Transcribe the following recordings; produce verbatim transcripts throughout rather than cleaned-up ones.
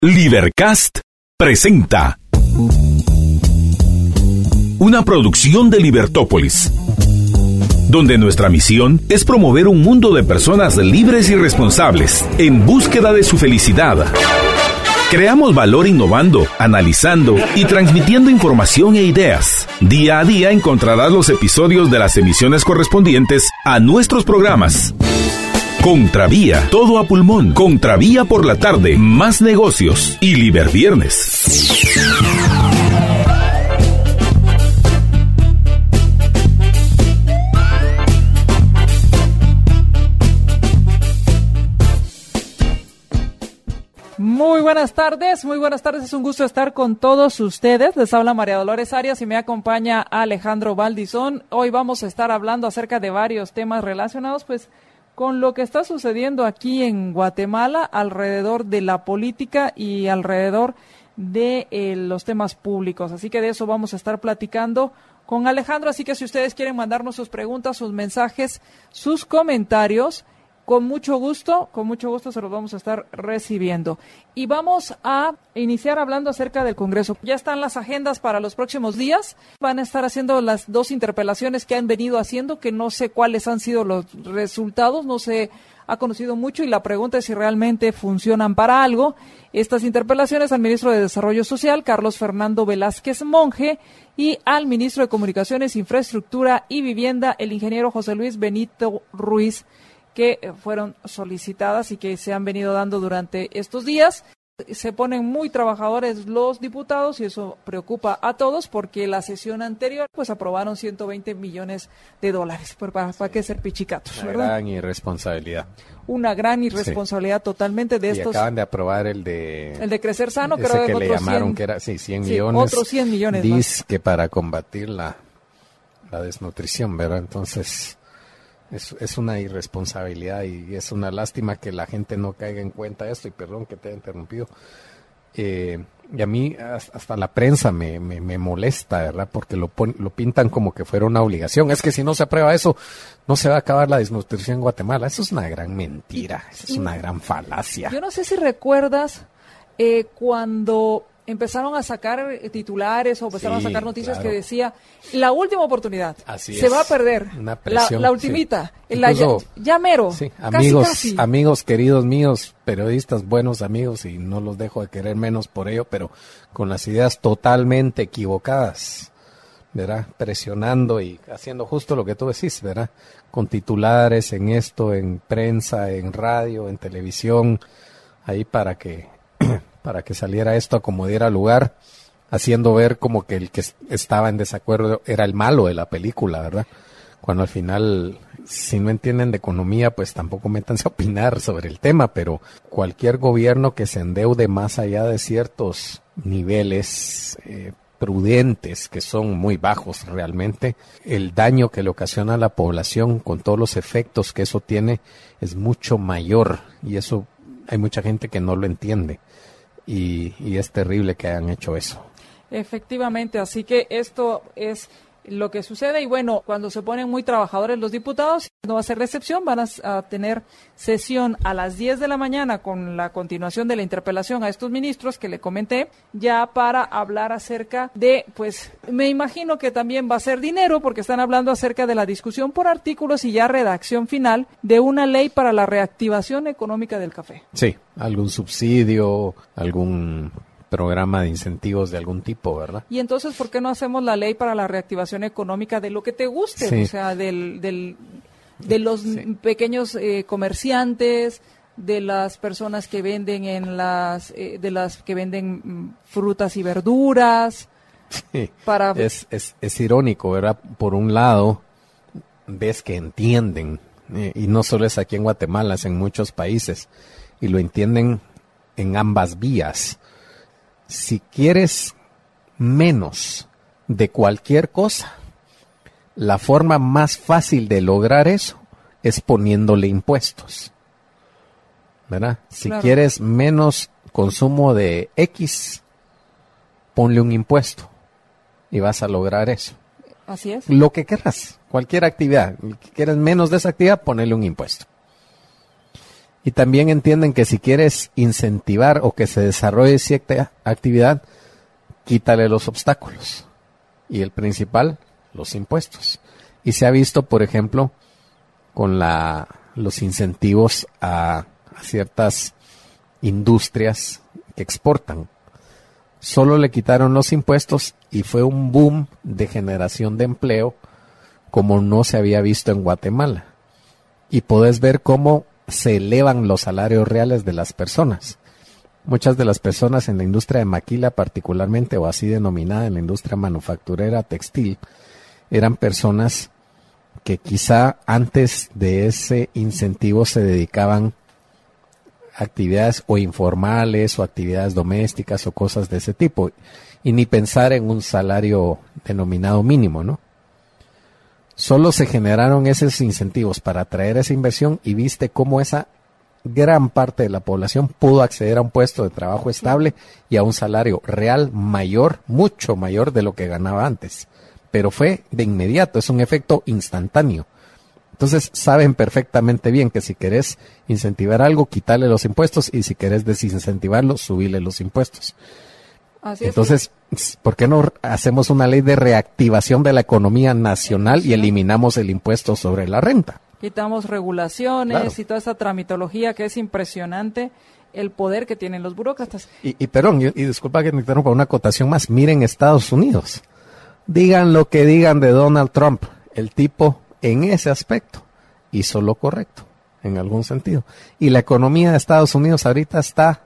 Libercast presenta una producción de Libertópolis, donde nuestra misión es promover un mundo de personas libres y responsables en búsqueda de su felicidad. Creamos valor innovando, analizando y transmitiendo información e ideas. Día a día encontrarás los episodios de las emisiones correspondientes a nuestros programas. Contravía, todo a pulmón. Contravía por la tarde, más negocios y Liberviernes. Muy buenas tardes, muy buenas tardes, es un gusto estar con todos ustedes. Les habla María Dolores Arias y me acompaña Alejandro Valdizón. Hoy vamos a estar hablando acerca de varios temas relacionados pues con lo que está sucediendo aquí en Guatemala alrededor de la política y alrededor de eh, los temas públicos. Así que de eso vamos a estar platicando con Alejandro. Así que si ustedes quieren mandarnos sus preguntas, sus mensajes, sus comentarios, con mucho gusto, con mucho gusto se los vamos a estar recibiendo. Y vamos a iniciar hablando acerca del Congreso. Ya están las agendas para los próximos días. Van a estar haciendo las dos interpelaciones que han venido haciendo, que no sé cuáles han sido los resultados, no se ha conocido mucho y la pregunta es si realmente funcionan para algo. Estas interpelaciones al ministro de Desarrollo Social, Carlos Fernando Velázquez Monge, y al ministro de Comunicaciones, Infraestructura y Vivienda, el ingeniero José Luis Benito Ruiz, que fueron solicitadas y que se han venido dando durante estos días. Se ponen muy trabajadores los diputados y eso preocupa a todos porque la sesión anterior pues aprobaron ciento veinte millones de dólares. ¿Para, para, para qué ser pichicatos? Una ¿verdad? gran irresponsabilidad. Una gran irresponsabilidad sí. Totalmente de y estos. Acaban de aprobar el de... El de Crecer Sano, ese creo que que le llamaron cien, que era sí, cien sí, millones. Otros cien millones Dice más. que para combatir la, la desnutrición, ¿verdad? Entonces... Es, es una irresponsabilidad y es una lástima que la gente no caiga en cuenta de esto, y perdón que te haya interrumpido. Eh, y a mí hasta la prensa me, me, me molesta, ¿verdad? Porque lo, pon, lo pintan como que fuera una obligación. Es que si no se aprueba eso, no se va a acabar la desnutrición en Guatemala. Eso es una gran mentira, eso es una gran falacia. Yo no sé si recuerdas eh, cuando... empezaron a sacar titulares o empezaron sí, a sacar noticias claro. que decía la última oportunidad Así se es. va a perder Una presión, la, la ultimita sí. la Incluso, ya, ya mero sí, casi, amigos casi. amigos queridos míos, periodistas, buenos amigos, y no los dejo de querer menos por ello, pero con las ideas totalmente equivocadas, ¿verdad? Presionando y haciendo justo lo que tú decís, ¿verdad? Con titulares en esto, en prensa, en radio, en televisión, ahí para que para que saliera esto a como diera lugar, haciendo ver como que el que estaba en desacuerdo era el malo de la película, ¿verdad? Cuando al final, si no entienden de economía, pues tampoco métanse a opinar sobre el tema, pero cualquier gobierno que se endeude más allá de ciertos niveles eh, prudentes, que son muy bajos realmente, el daño que le ocasiona a la población con todos los efectos que eso tiene es mucho mayor, y eso hay mucha gente que no lo entiende. Y, y es terrible que hayan hecho eso. Efectivamente, así que esto es lo que sucede y bueno, cuando se ponen muy trabajadores los diputados, no va a ser la excepción, van a, a tener sesión a las diez de la mañana con la continuación de la interpelación a estos ministros que le comenté, ya para hablar acerca de, pues, me imagino que también va a ser dinero, porque están hablando acerca de la discusión por artículos y ya redacción final de una ley para la reactivación económica del café. Sí, algún subsidio, algún programa de incentivos de algún tipo, ¿verdad? Y entonces, ¿por qué no hacemos la ley para la reactivación económica de lo que te guste? Sí. O sea, del, del, de los sí. pequeños eh, comerciantes, de las personas que venden en las, eh, de las que venden mm, frutas y verduras. Sí. Para... Es, es, es irónico, ¿verdad? Por un lado, ves que entienden, eh, y no solo es aquí en Guatemala, es en muchos países, y lo entienden en ambas vías. Si quieres menos de cualquier cosa, la forma más fácil de lograr eso es poniéndole impuestos, ¿verdad? Si claro. quieres menos consumo de X, ponle un impuesto y vas a lograr eso. Así es. Lo que quieras, cualquier actividad, quieres menos de esa actividad, ponle un impuesto. Y también entienden que si quieres incentivar o que se desarrolle cierta actividad, quítale los obstáculos. Y el principal, los impuestos. Y se ha visto, por ejemplo, con la, los incentivos a, a ciertas industrias que exportan. Solo le quitaron los impuestos y fue un boom de generación de empleo como no se había visto en Guatemala. Y podés ver cómo se elevan los salarios reales de las personas. Muchas de las personas en la industria de maquila particularmente, o así denominada en la industria manufacturera textil, eran personas que quizá antes de ese incentivo se dedicaban a actividades o informales o actividades domésticas o cosas de ese tipo, y ni pensar en un salario denominado mínimo, ¿no? Solo se generaron esos incentivos para atraer esa inversión y viste cómo esa gran parte de la población pudo acceder a un puesto de trabajo estable y a un salario real mayor, mucho mayor de lo que ganaba antes. Pero fue de inmediato, es un efecto instantáneo. Entonces saben perfectamente bien que si querés incentivar algo, quitarle los impuestos, y si querés desincentivarlo, subirle los impuestos. Así Entonces, es. ¿por qué no hacemos una ley de reactivación de la economía nacional y eliminamos el impuesto sobre la renta? Quitamos regulaciones, claro, y toda esa tramitología que es impresionante, el poder que tienen los burócratas. Y, y perdón, y, y disculpa que me interrumpa, una acotación más. Miren Estados Unidos. Digan lo que digan de Donald Trump, el tipo en ese aspecto hizo lo correcto, en algún sentido. Y la economía de Estados Unidos ahorita está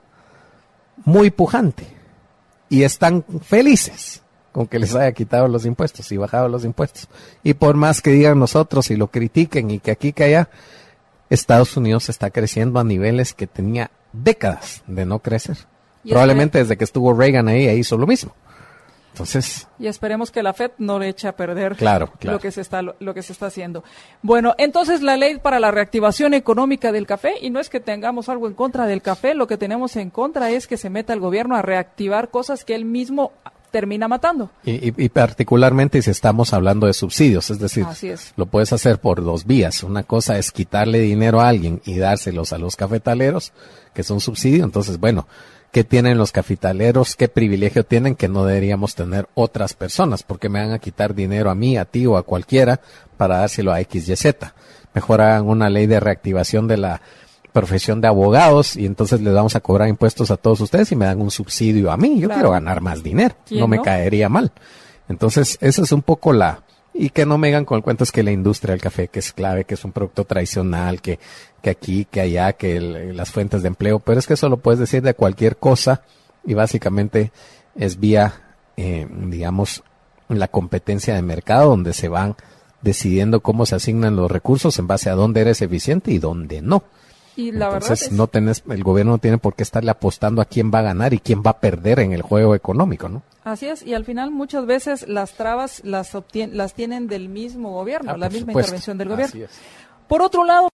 muy pujante. Y están felices con que les haya quitado los impuestos y bajado los impuestos. Y por más que digan nosotros y lo critiquen y que aquí que allá, Estados Unidos está creciendo a niveles que tenía décadas de no crecer. Probablemente desde que estuvo Reagan ahí, ahí hizo lo mismo. Entonces, y esperemos que la Fed no le eche a perder claro, claro. lo que se está lo, lo que se está haciendo. Bueno, entonces la ley para la reactivación económica del café, y no es que tengamos algo en contra del café, lo que tenemos en contra es que se meta el gobierno a reactivar cosas que él mismo termina matando. Y, y, y particularmente si estamos hablando de subsidios, es decir, Así es. Lo puedes hacer por dos vías. Una cosa es quitarle dinero a alguien y dárselos a los cafetaleros, que es un subsidio. Entonces, bueno, ¿qué tienen los cafetaleros? ¿Qué privilegio tienen que no deberíamos tener otras personas? Porque me van a quitar dinero a mí, a ti o a cualquiera para dárselo a X Y Z. Mejor hagan una ley de reactivación de la profesión de abogados y entonces les vamos a cobrar impuestos a todos ustedes y me dan un subsidio a mí. Yo claro. quiero ganar más dinero. No me no? caería mal. Entonces, esa es un poco la... Y que no me digan con el cuento es que la industria del café, que es clave, que es un producto tradicional, que, que aquí, que allá, que el, las fuentes de empleo, pero es que eso lo puedes decir de cualquier cosa y básicamente es vía, eh, digamos, la competencia de mercado donde se van decidiendo cómo se asignan los recursos en base a dónde eres eficiente y dónde no. Y la Entonces, verdad es... no tenés, el gobierno no tiene por qué estarle apostando a quién va a ganar y quién va a perder en el juego económico, ¿no? Así es, y al final muchas veces las trabas las obtien- las tienen del mismo gobierno, Ah, la por misma supuesto. intervención del gobierno. Así es. Por otro lado,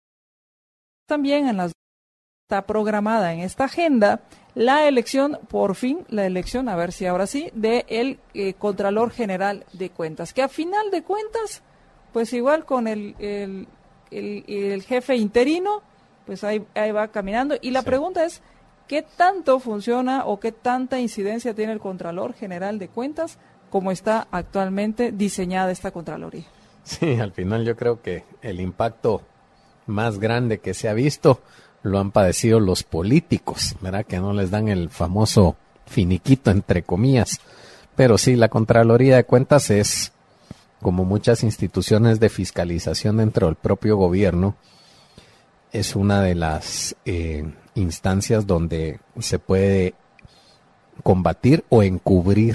también en las está programada en esta agenda la elección, por fin, la elección, a ver si ahora sí, de el eh, Contralor General de Cuentas, que a final de cuentas, pues igual con el, el, el, el jefe interino, pues ahí, ahí va caminando. Y la sí. pregunta es, ¿qué tanto funciona o qué tanta incidencia tiene el Contralor General de Cuentas como está actualmente diseñada esta Contraloría? Sí, al final yo creo que el impacto más grande que se ha visto lo han padecido los políticos, ¿verdad? Que no les dan el famoso finiquito, entre comillas. Pero sí, la Contraloría de Cuentas es, como muchas instituciones de fiscalización dentro del propio gobierno, es una de las eh, instancias donde se puede combatir o encubrir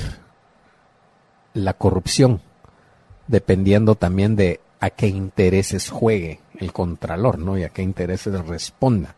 la corrupción, dependiendo también de a qué intereses juegue el contralor, ¿no? Y a qué intereses responda.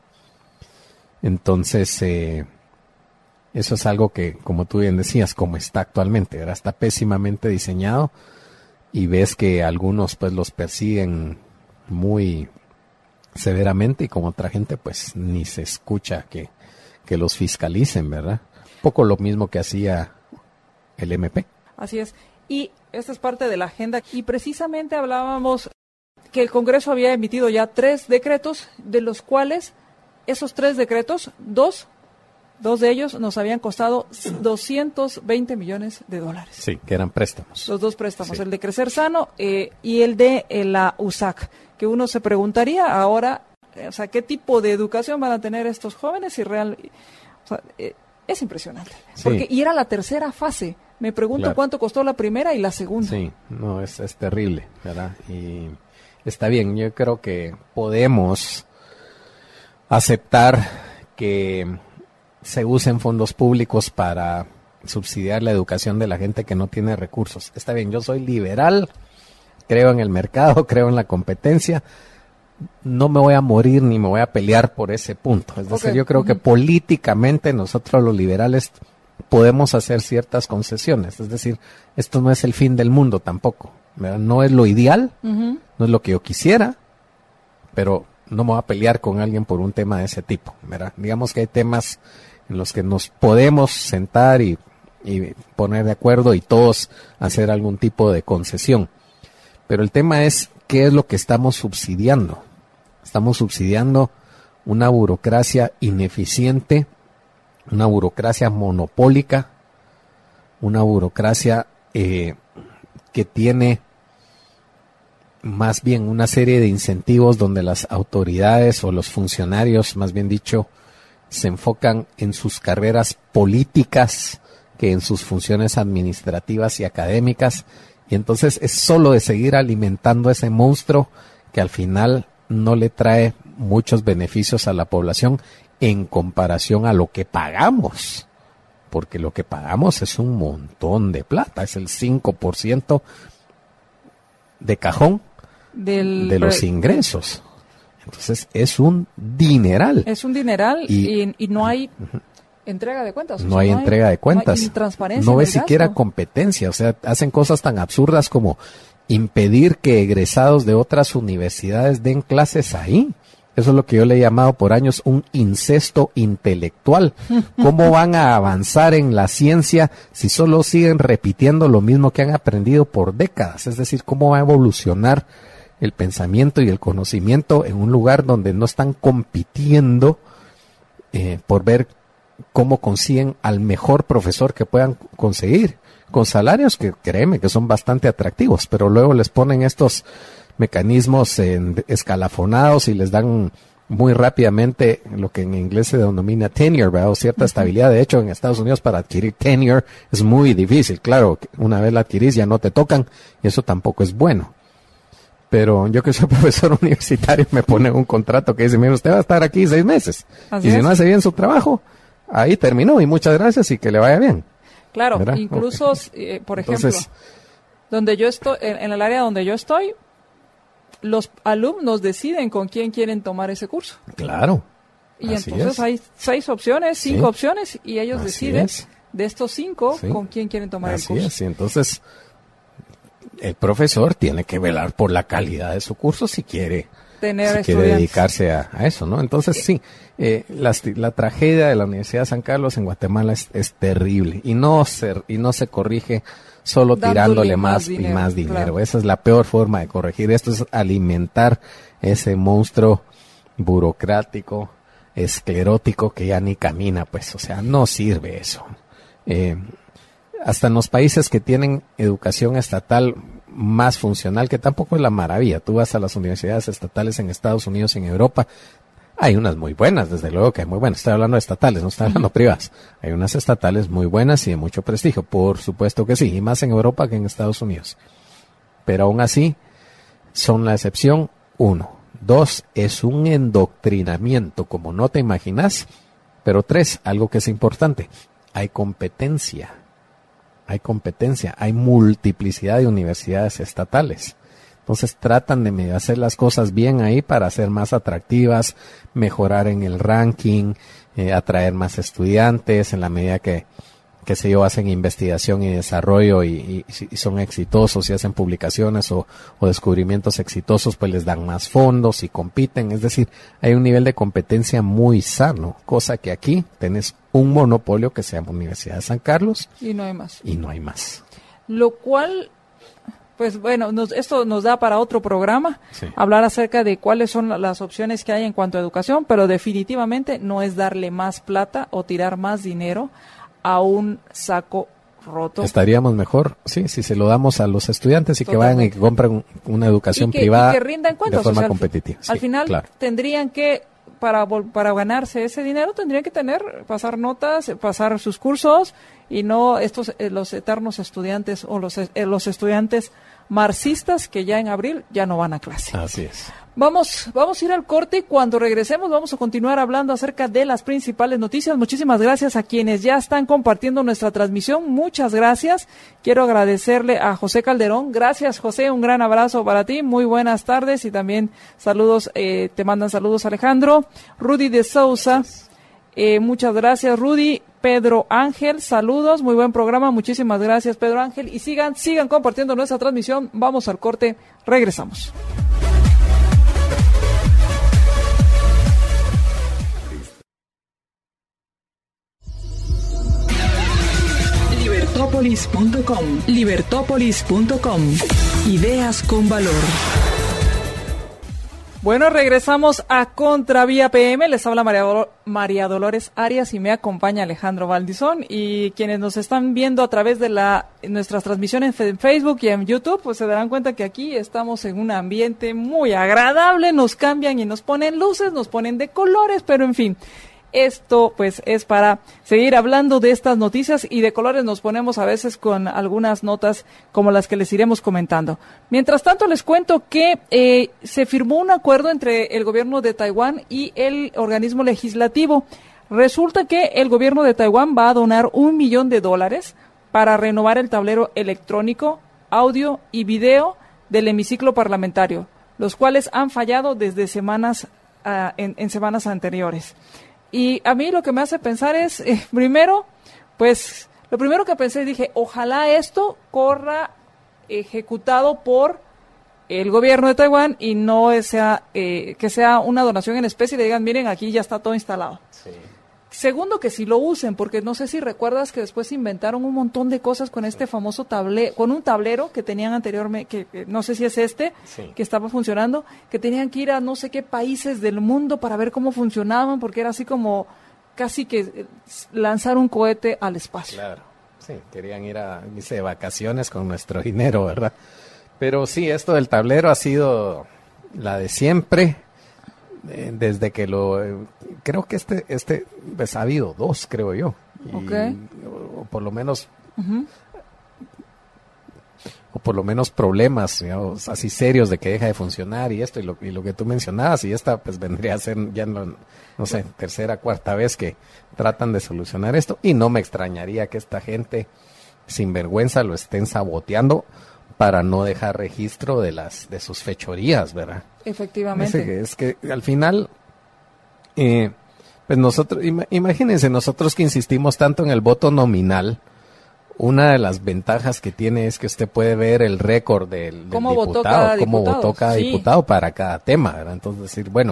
Entonces, eh, eso es algo que, como tú bien decías, como está actualmente, ¿verdad? Está pésimamente diseñado y ves que algunos pues los persiguen muy severamente y con otra gente pues ni se escucha que, que los fiscalicen, ¿verdad? Un poco lo mismo que hacía el M P. Así es. Y esta es parte de la agenda. Y precisamente hablábamos que el Congreso había emitido ya tres decretos, de los cuales esos tres decretos, dos, dos de ellos nos habían costado doscientos veinte millones de dólares. Sí, que eran préstamos. Los dos préstamos, Sí. el de Crecer Sano eh, y el de eh, la U S A C, que uno se preguntaría ahora, eh, o sea, ¿qué tipo de educación van a tener estos jóvenes? Y real, o sea, eh, es impresionante. Sí. Porque, y era la tercera fase. Me pregunto Claro. cuánto costó la primera y la segunda. Sí, no, es, es terrible, ¿verdad? Y está bien, yo creo que podemos aceptar que se usen fondos públicos para subsidiar la educación de la gente que no tiene recursos. Está bien, yo soy liberal, creo en el mercado, creo en la competencia, no me voy a morir ni me voy a pelear por ese punto. Es decir, Ok. yo creo que Ujú. políticamente nosotros los liberales podemos hacer ciertas concesiones. Es decir, esto no es el fin del mundo tampoco, ¿verdad? No es lo ideal, Ujú. no es lo que yo quisiera, pero no me voy a pelear con alguien por un tema de ese tipo, ¿verdad? Digamos que hay temas en los que nos podemos sentar y, y poner de acuerdo y todos hacer algún tipo de concesión. Pero el tema es, ¿qué es lo que estamos subsidiando? Estamos subsidiando una burocracia ineficiente, una burocracia monopólica, una burocracia eh, que tiene más bien una serie de incentivos donde las autoridades o los funcionarios, más bien dicho, se enfocan en sus carreras políticas que en sus funciones administrativas y académicas, y entonces es solo de seguir alimentando ese monstruo que al final no le trae muchos beneficios a la población en comparación a lo que pagamos, porque lo que pagamos es un montón de plata, es el cinco por ciento de cajón Del, de los ingresos. Entonces es un dineral. Es un dineral y, Y- y, no hay entrega de cuentas. o No sea, hay entrega de cuentas. No hay transparencia. No en ves el siquiera gasto. competencia. O sea, hacen cosas tan absurdas como impedir que egresados de otras universidades den clases ahí. Eso es lo que yo le he llamado por años un incesto intelectual. ¿Cómo van a avanzar en la ciencia si solo siguen repitiendo lo mismo que han aprendido por décadas? Es decir, ¿cómo va a evolucionar el pensamiento y el conocimiento en un lugar donde no están compitiendo eh, por ver cómo consiguen al mejor profesor que puedan conseguir, con salarios que créeme que son bastante atractivos, pero luego les ponen estos mecanismos en- escalafonados y les dan muy rápidamente lo que en inglés se denomina tenure, ¿verdad? O cierta estabilidad. De hecho, en Estados Unidos para adquirir tenure es muy difícil. Claro, una vez la adquirís ya no te tocan y eso tampoco es bueno. Pero yo que soy profesor universitario me pone un contrato que dice, mira, usted va a estar aquí seis meses. Así y si es. no hace bien su trabajo, ahí terminó y muchas gracias y que le vaya bien. Claro, ¿Verdad? incluso, Ok. eh, por ejemplo, Entonces, donde yo estoy, en, en el área donde yo estoy, los alumnos deciden con quién quieren tomar ese curso. claro. Y Así entonces es. hay seis opciones, cinco Sí. opciones, y ellos Así deciden es. de estos cinco Sí. con quién quieren tomar Así el curso. es, y entonces el profesor tiene que velar por la calidad de su curso si quiere, Tener si quiere estudiantes. dedicarse a, a eso, ¿no? Entonces sí, eh, la, la tragedia de la Universidad de San Carlos en Guatemala es, es terrible y no se y no se corrige solo Dándole tirándole más más, dinero, y más dinero. claro. Esa es la peor forma de corregir esto, es alimentar ese monstruo burocrático, esclerótico que ya ni camina, pues, o sea, no sirve eso. Eh, hasta en los países que tienen educación estatal más funcional, que tampoco es la maravilla. Tú vas a las universidades estatales en Estados Unidos y en Europa, hay unas muy buenas, desde luego que hay muy buenas. Estoy hablando de estatales, no estoy hablando privadas. Hay unas estatales muy buenas y de mucho prestigio, por supuesto que sí, y más en Europa que en Estados Unidos. Pero aún así, son la excepción, uno. Dos, es un endoctrinamiento, como no te imaginas. Pero tres, algo que es importante, hay competencia. Hay competencia, hay multiplicidad de universidades estatales. Entonces tratan de medio hacer las cosas bien ahí para ser más atractivas, mejorar en el ranking, eh, atraer más estudiantes en la medida que, que se yo, hacen investigación y desarrollo y, y, y son exitosos y hacen publicaciones o, o descubrimientos exitosos, pues les dan más fondos y compiten. Es decir, hay un nivel de competencia muy sano, cosa que aquí tenés un monopolio que se llama Universidad de San Carlos Y no hay más. y no hay más. Lo cual Pues bueno, nos, esto nos da para otro programa, sí. hablar acerca de cuáles son las opciones que hay en cuanto a educación, pero definitivamente no es darle más plata o tirar más dinero a un saco roto. Estaríamos mejor, sí, si se lo damos a los estudiantes y Totalmente. que vayan y que compren una educación y que, privada y que rindan cuentas, de forma o sea, competitiva. Al sí, final claro. tendrían que, para para ganarse ese dinero, tendrían que tener, pasar notas, pasar sus cursos y no estos eh, los eternos estudiantes o los eh, los estudiantes marxistas que ya en abril ya no van a clase. Así es. Vamos, vamos a ir al corte y cuando regresemos vamos a continuar hablando acerca de las principales noticias. Muchísimas gracias a quienes ya están compartiendo nuestra transmisión. Muchas gracias. Quiero agradecerle a José Calderón. Gracias, José. Un gran abrazo para ti. Muy buenas tardes y también saludos, eh, te mandan saludos Alejandro. Rudy de Sousa. Eh, muchas gracias, Rudy. Pedro Ángel, saludos, muy buen programa, muchísimas gracias, Pedro Ángel, y sigan, sigan compartiendo nuestra transmisión. Vamos al corte, regresamos. Libertópolis punto com, Libertópolis punto com, ideas con valor. Bueno, regresamos a Contravía P M. Les habla María, Dolo- María Dolores Arias y me acompaña Alejandro Valdizón. Y quienes nos están viendo a través de la nuestras transmisiones en Facebook y en YouTube, pues se darán cuenta que aquí estamos en un ambiente muy agradable. Nos cambian y nos ponen luces, nos ponen de colores, pero en fin. Esto pues es para seguir hablando de estas noticias y de colores nos ponemos a veces con algunas notas como las que les iremos comentando. Mientras tanto les cuento que eh, se firmó un acuerdo entre el gobierno de Taiwán y el organismo legislativo. Resulta que el gobierno de Taiwán va a donar un millón de dólares para renovar el tablero electrónico, audio y video del hemiciclo parlamentario, los cuales han fallado desde semanas uh, en, en semanas anteriores. Y a mí lo que me hace pensar es, eh, primero, pues, lo primero que pensé, dije, ojalá esto corra ejecutado por el gobierno de Taiwán y no sea, eh, que sea una donación en especie y le digan, miren, aquí ya está todo instalado. Sí. Segundo, que si lo usen, porque no sé si recuerdas que después inventaron un montón de cosas con este famoso tablero, con un tablero que tenían anteriormente, que, que no sé si es este, sí. que estaba funcionando, que tenían que ir a no sé qué países del mundo para ver cómo funcionaban, porque era así como casi que lanzar un cohete al espacio. Claro, sí, querían ir a, dice, de vacaciones con nuestro dinero, ¿verdad? Pero sí, esto del tablero ha sido la de siempre. Desde que lo eh, creo que este este pues ha habido dos, creo yo, y, okay. o, o por lo menos uh-huh. o por lo menos problemas, digamos, así serios de que deja de funcionar y esto y lo, y lo que tú mencionabas, y esta pues vendría a ser ya no, no sé, tercera, cuarta vez que tratan de solucionar esto, y no me extrañaría que esta gente sin vergüenza lo estén saboteando para no dejar registro de las de sus fechorías, ¿verdad? Efectivamente. Es que, es que al final, eh, pues nosotros, im- imagínense, nosotros que insistimos tanto en el voto nominal, una de las ventajas que tiene es que usted puede ver el récord del, del ¿Cómo diputado, votó cada cómo diputado? votó cada Sí. diputado para cada tema, ¿verdad? Entonces decir, bueno,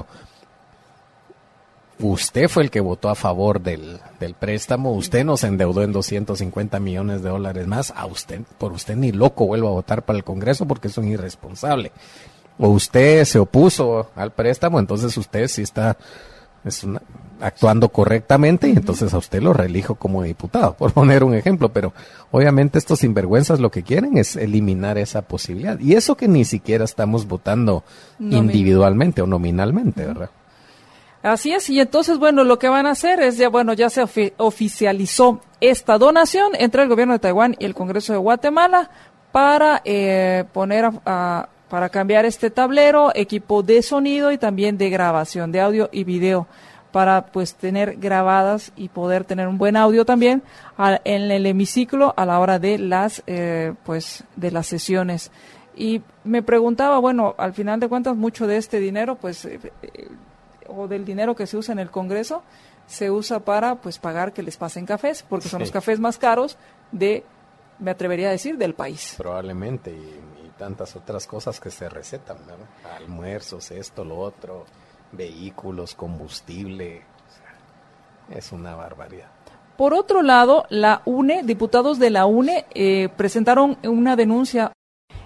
usted fue el que votó a favor del, del préstamo, usted nos endeudó en doscientos cincuenta millones de dólares más, a usted, por usted ni loco vuelva a votar para el Congreso porque es un irresponsable. O usted se opuso al préstamo, entonces usted sí está es una, actuando correctamente y entonces a usted lo reelijo como diputado, por poner un ejemplo, pero obviamente estos sinvergüenzas lo que quieren es eliminar esa posibilidad. Y eso que ni siquiera estamos votando Nomin- individualmente o nominalmente, ¿verdad? Así es, y entonces, bueno, lo que van a hacer es, ya bueno, ya se ofi- oficializó esta donación entre el gobierno de Taiwán y el Congreso de Guatemala para eh, poner a, a, para cambiar este tablero, equipo de sonido y también de grabación de audio y video, para pues tener grabadas y poder tener un buen audio también a, en el hemiciclo a la hora de las eh, pues de las sesiones. Y me preguntaba, bueno, al final de cuentas mucho de este dinero pues eh, eh, o del dinero que se usa en el Congreso se usa para pues pagar que les pasen cafés, porque sí. son los cafés más caros de, me atrevería a decir, del país. Probablemente, y, y tantas otras cosas que se recetan, ¿verdad? Almuerzos, esto, lo otro, vehículos, combustible, o sea, es una barbaridad. Por otro lado, la U N E, diputados de la U N E, eh, presentaron una denuncia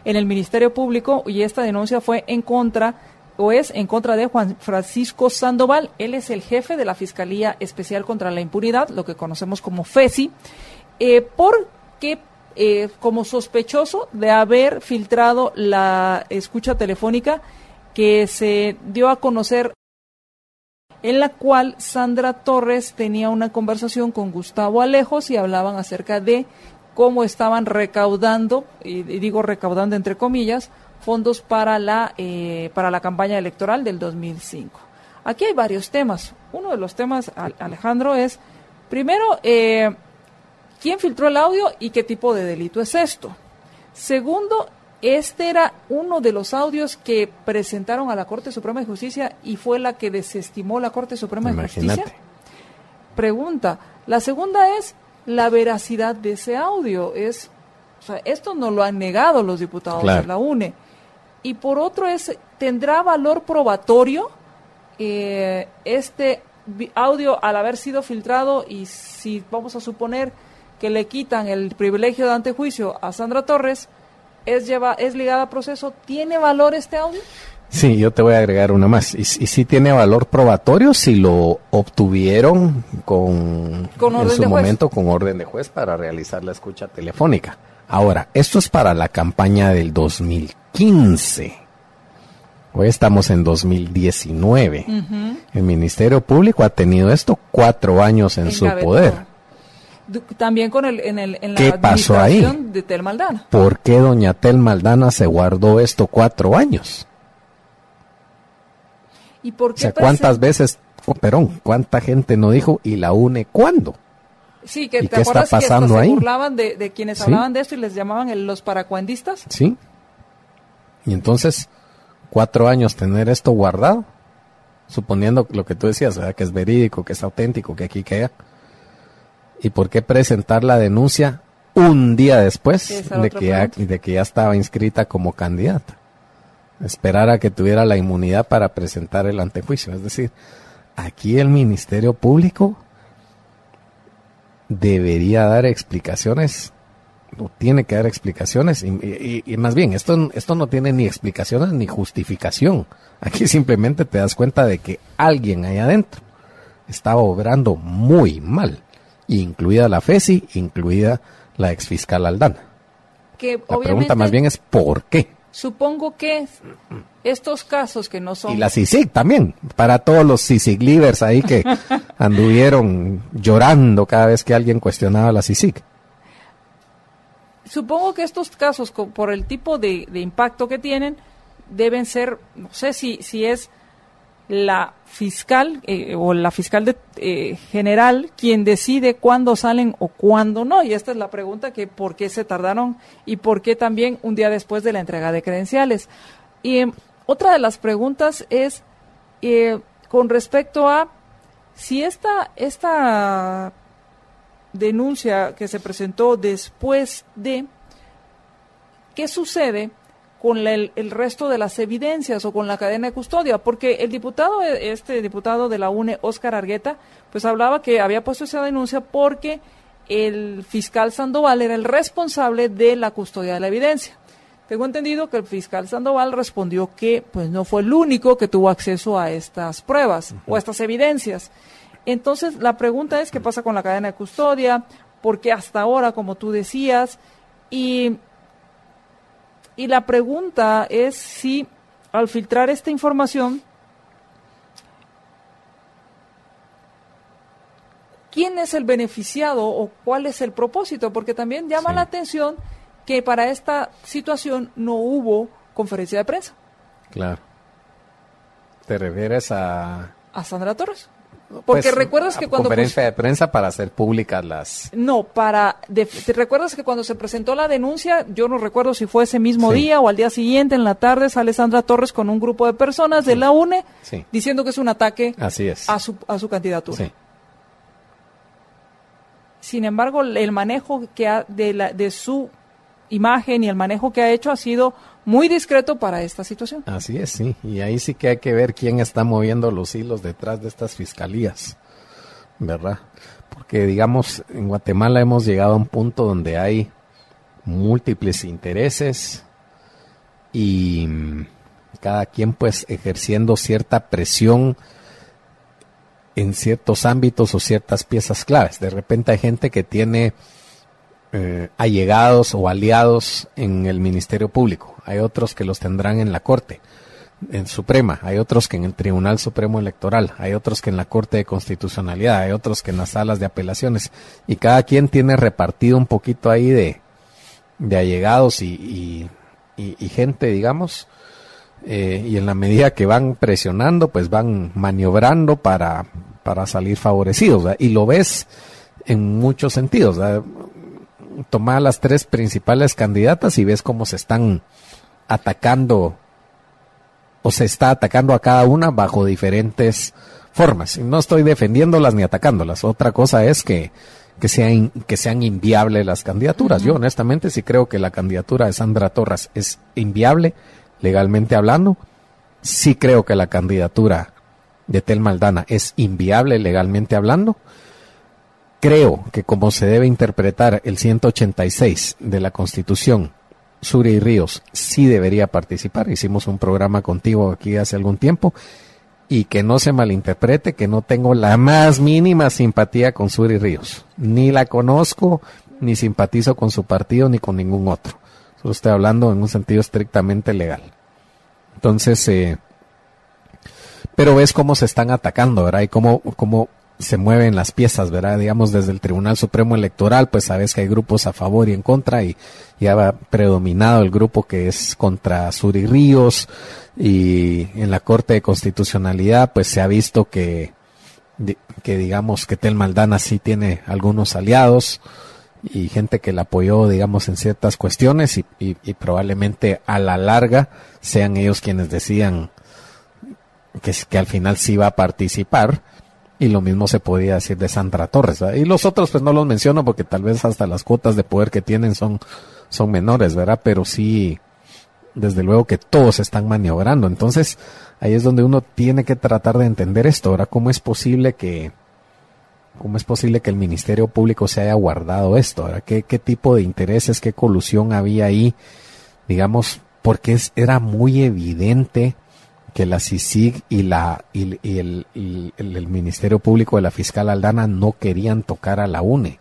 en el Ministerio Público, y esta denuncia fue en contra, o es en contra de Juan Francisco Sandoval. Él es el jefe de la Fiscalía Especial contra la Impunidad, lo que conocemos como FESI, eh, porque eh, como sospechoso de haber filtrado la escucha telefónica que se dio a conocer, en la cual Sandra Torres tenía una conversación con Gustavo Alejos y hablaban acerca de cómo estaban recaudando, y digo recaudando entre comillas, fondos para la eh, para la campaña electoral del dos mil cinco. Aquí hay varios temas. Uno de los temas, Alejandro, es, primero, eh, ¿quién filtró el audio y qué tipo de delito es esto? Segundo, este era uno de los audios que presentaron a la Corte Suprema de Justicia y fue la que desestimó la Corte Suprema Imagínate. de Justicia. Pregunta. La segunda es la veracidad de ese audio. Es, o sea, esto no lo han negado los diputados Claro. de la U N E. Y por otro es, ¿tendrá valor probatorio eh, este audio al haber sido filtrado? Y si vamos a suponer que le quitan el privilegio de antejuicio a Sandra Torres, ¿es, lleva, es ligada a proceso? ¿Tiene valor este audio? Sí, yo te voy a agregar una más. Y, y sí tiene valor probatorio si lo obtuvieron con, Con en orden su de juez. momento con orden de juez para realizar la escucha telefónica. Ahora, esto es para la campaña del dos mil quince. Hoy estamos en dos mil diecinueve. Uh-huh. El Ministerio Público ha tenido esto cuatro años en su Engavetó. poder. Du- También con el, en, el, en la ¿Qué pasó ahí? administración de Tel Maldana. ¿Por qué doña Tel Maldana se guardó esto cuatro años? ¿Y por O qué sea, ¿cuántas presen- veces, oh, Perón, cuánta gente no dijo y la U N E cuándo? Sí, que ¿Y te qué está acuerdas que hasta pasando se ahí? burlaban de, de quienes Sí. hablaban de esto y les llamaban el- los paracuendistas. ¿Sí? Y entonces, cuatro años tener esto guardado, suponiendo lo que tú decías, ¿verdad? Que es verídico, que es auténtico, que aquí, que allá. ¿Y por qué presentar la denuncia un día después Esa era de otra que, ya, pregunta. de que ya estaba inscrita como candidata? Esperar a que tuviera la inmunidad para presentar el antejuicio. Es decir, aquí el Ministerio Público debería dar explicaciones, o tiene que dar explicaciones, y, y- y más bien, esto, esto no tiene ni explicaciones ni justificación. Aquí simplemente te das cuenta de que alguien ahí adentro estaba obrando muy mal, incluida la FESI, incluida la exfiscal Aldana. Que La obviamente, pregunta más bien es ¿por qué? supongo que estos casos que no son... Y la CICIG también, para todos los CICIG leaders ahí que anduvieron llorando cada vez que alguien cuestionaba la CICIG. Supongo que estos casos, co- por el tipo de, de impacto que tienen, deben ser, no sé si, si es la fiscal eh, o la fiscal de, eh, general quien decide cuándo salen o cuándo no. Y esta es la pregunta, que por qué se tardaron y por qué también un día después de la entrega de credenciales. Y eh, otra de las preguntas es eh, con respecto a si esta, esta denuncia que se presentó después de, ¿qué sucede con la- el, el resto de las evidencias o con la cadena de custodia? Porque el diputado, este diputado de la U N E, Óscar Argueta, pues hablaba que había puesto esa denuncia porque el fiscal Sandoval era el responsable de la custodia de la evidencia. Tengo entendido que el fiscal Sandoval respondió que pues no fue el único que tuvo acceso a estas pruebas o a estas evidencias. Entonces, la pregunta es, ¿qué pasa con la cadena de custodia? ¿Por qué hasta ahora, como tú decías? Y, y la pregunta es si al filtrar esta información, ¿quién es el beneficiado o cuál es el propósito? Porque también llama Sí. la atención que para esta situación no hubo conferencia de prensa Claro. ¿Te refieres a...? a Sandra Torres. Porque pues, recuerdas a que cuando... conferencia de prensa para hacer públicas las... No, para... de- ¿te recuerdas que cuando se presentó la denuncia, yo no recuerdo si fue ese mismo Sí. día o al día siguiente, en la tarde, sale Sandra Torres con un grupo de personas de la U N E Sí. diciendo que es un ataque Así es. a su, a su candidatura? Sí. Sin embargo, el manejo que ha, de, la, de su imagen y el manejo que ha hecho ha sido muy discreto para esta situación. Así es, sí. Y ahí sí que hay que ver quién está moviendo los hilos detrás de estas fiscalías, ¿verdad? Porque, digamos, en Guatemala hemos llegado a un punto donde hay múltiples intereses, y cada quien pues ejerciendo cierta presión en ciertos ámbitos o ciertas piezas claves. De repente hay gente que tiene eh, allegados o aliados en el Ministerio Público, hay otros que los tendrán en la Corte en Suprema, hay otros que en el Tribunal Supremo Electoral, hay otros que en la Corte de Constitucionalidad, hay otros que en las salas de apelaciones, y cada quien tiene repartido un poquito ahí de, de allegados y, y, y, y gente, digamos, eh, y en la medida que van presionando, pues van maniobrando para, para salir favorecidos, ¿verdad? Y lo ves en muchos sentidos, ¿verdad? Toma las tres principales candidatas y ves cómo se están atacando o se está atacando a cada una bajo diferentes formas. No estoy defendiéndolas ni atacándolas. Otra cosa es que, que sean, que sean inviables las candidaturas. Uh-huh. Yo honestamente sí creo que la candidatura de Sandra Torres es inviable, legalmente hablando. Sí creo que la candidatura de Thelma Aldana es inviable, legalmente hablando. Creo que como se debe interpretar el ciento ochenta y seis de la Constitución, Suri Ríos sí debería participar. Hicimos un programa contigo aquí hace algún tiempo, y que no se malinterprete que no tengo la más mínima simpatía con Suri Ríos. Ni la conozco, ni simpatizo con su partido, ni con ningún otro. Solo estoy hablando en un sentido estrictamente legal. Entonces, eh, pero ves cómo se están atacando, ¿verdad? Y cómo, cómo se mueven las piezas, ¿verdad? Digamos, desde el Tribunal Supremo Electoral, pues sabes que hay grupos a favor y en contra, y ya va predominado el grupo que es contra Suri Ríos, y en la Corte de Constitucionalidad, pues se ha visto que, que digamos, que Thelma Aldana sí tiene algunos aliados, y gente que la apoyó, digamos, en ciertas cuestiones, y, y, y probablemente a la larga sean ellos quienes decidan que, que al final sí va a participar. Y lo mismo se podía decir de Sandra Torres, ¿verdad? Y los otros pues no los menciono porque tal vez hasta las cuotas de poder que tienen son, son menores, ¿verdad? Pero sí, desde luego que todos están maniobrando. Entonces, ahí es donde uno tiene que tratar de entender esto, ¿verdad? ¿Cómo es posible que, cómo es posible que el Ministerio Público se haya guardado esto, ¿verdad? ¿Qué, qué tipo de intereses, qué colusión había ahí? Digamos, porque es, era muy evidente que la C I C I G y, la, y, y, el, y el, el Ministerio Público de la fiscal Aldana no querían tocar a la U N E.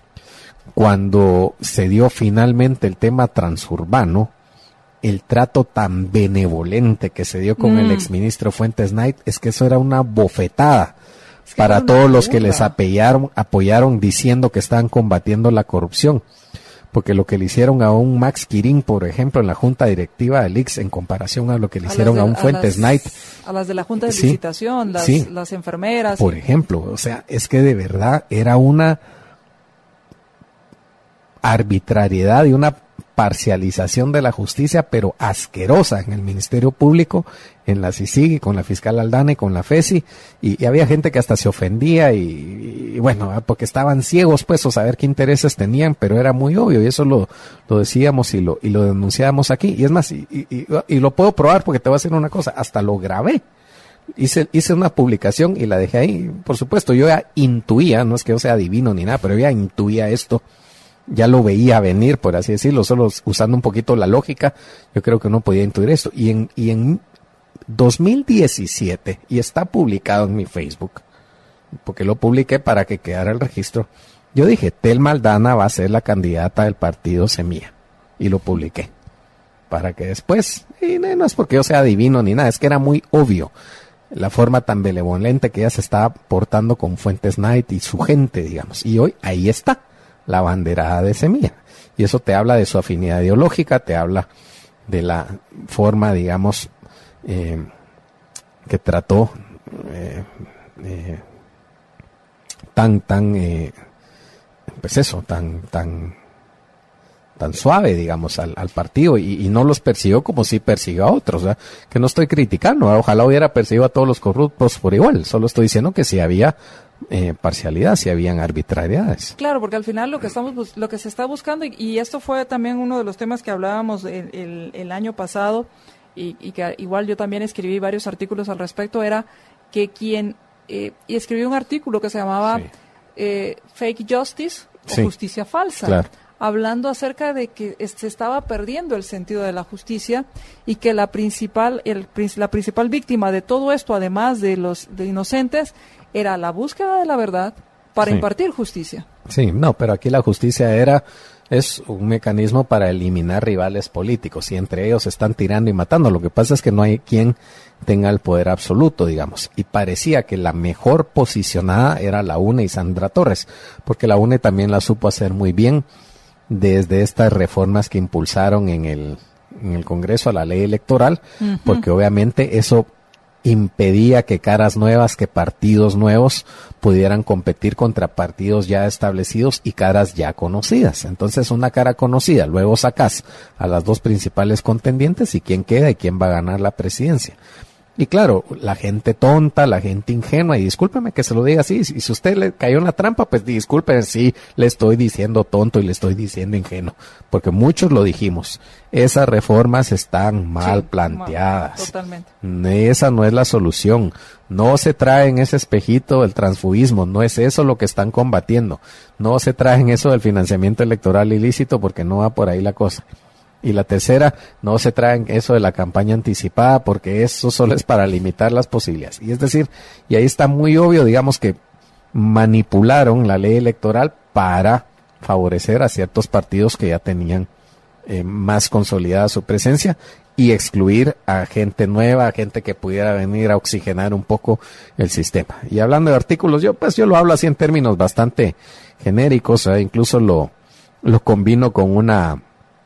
Cuando se dio finalmente el tema transurbano, el trato tan benevolente que se dio con mm. el exministro Fuentes Knight, es que eso era una bofetada es que para todos los que les apoyaron, apoyaron diciendo que estaban combatiendo la corrupción. Porque lo que le hicieron a un Max Quirín, por ejemplo, en la junta directiva del I X, en comparación a lo que le a hicieron de, a un Fuentes Knight. A las de la junta de sí, licitación, las, sí, las enfermeras. Por y... ejemplo, o sea, es que de verdad era una arbitrariedad y una parcialización de la justicia, pero asquerosa en el Ministerio Público, en la C I C I G, y con la fiscal Aldana y con la F E S I, y, y había gente que hasta se ofendía, y, y bueno, porque estaban ciegos pues, o saber qué intereses tenían, pero era muy obvio, y eso lo, lo decíamos y lo, y lo denunciábamos aquí, y es más, y, y, y, y lo puedo probar porque te voy a decir una cosa, hasta lo grabé. Hice, hice una publicación y la dejé ahí. Por supuesto, yo ya intuía, no es que yo sea adivino ni nada, pero yo ya intuía esto. Ya lo veía venir, por así decirlo, solo usando un poquito la lógica, yo creo que uno podía intuir esto. Y en, y en dos mil diecisiete, y está publicado en mi Facebook, porque lo publiqué para que quedara el registro, yo dije, Thelma Aldana va a ser la candidata del partido Semilla. Y lo publiqué. Para que después, y no es porque yo sea adivino ni nada, es que era muy obvio la forma tan benevolente que ella se estaba portando con Fuentes Knight y su gente, digamos. Y hoy ahí está la banderada de Semilla, y eso te habla de su afinidad ideológica, te habla de la forma, digamos, eh, que trató eh, eh, tan, tan, eh, pues eso, tan, tan, tan suave, digamos, al, al partido, y, y no los persiguió como si persiguió a otros, ¿verdad? Que no estoy criticando, ¿verdad? Ojalá hubiera perseguido a todos los corruptos por igual, solo estoy diciendo que si había Eh, parcialidad, si habían arbitrariedades. Claro, porque al final lo que estamos lo que se está buscando, y, y esto fue también uno de los temas que hablábamos el, el, el año pasado, y, y que igual yo también escribí varios artículos al respecto, era que quien eh, y escribí un artículo que se llamaba sí. eh, Fake Justice o sí. Justicia Falsa. Claro. hablando acerca de que se estaba perdiendo el sentido de la justicia y que la principal, el, la principal víctima de todo esto, además de los de inocentes, era la búsqueda de la verdad para sí. impartir justicia. Sí, no, pero aquí la justicia era es un mecanismo para eliminar rivales políticos y entre ellos están tirando y matando. Lo que pasa es que no hay quien tenga el poder absoluto, digamos, y parecía que la mejor posicionada era la U N E y Sandra Torres, porque la U N E también la supo hacer muy bien desde estas reformas que impulsaron en el, en el Congreso a la ley electoral, uh-huh. porque obviamente eso impedía que caras nuevas, que partidos nuevos pudieran competir contra partidos ya establecidos y caras ya conocidas. Entonces una cara conocida, luego sacas a las dos principales contendientes y quién queda y quién va a ganar la presidencia. Y claro, la gente tonta, la gente ingenua, y discúlpeme que se lo diga así, y si usted le cayó en la trampa, pues discúlpeme, sí, le estoy diciendo tonto y le estoy diciendo ingenuo, porque muchos lo dijimos, esas reformas están mal sí, planteadas. Mal, totalmente. Esa no es la solución, no se trae en ese espejito el transfugismo, no es eso lo que están combatiendo, no se trae en eso del financiamiento electoral ilícito, porque no va por ahí la cosa. Y la tercera, no se traen eso de la campaña anticipada porque eso solo es para limitar las posibilidades. Y es decir, y ahí está muy obvio, digamos que manipularon la ley electoral para favorecer a ciertos partidos que ya tenían eh, más consolidada su presencia y excluir a gente nueva, a gente que pudiera venir a oxigenar un poco el sistema. Y hablando de artículos, yo pues yo lo hablo así en términos bastante genéricos, eh, incluso lo, lo combino con una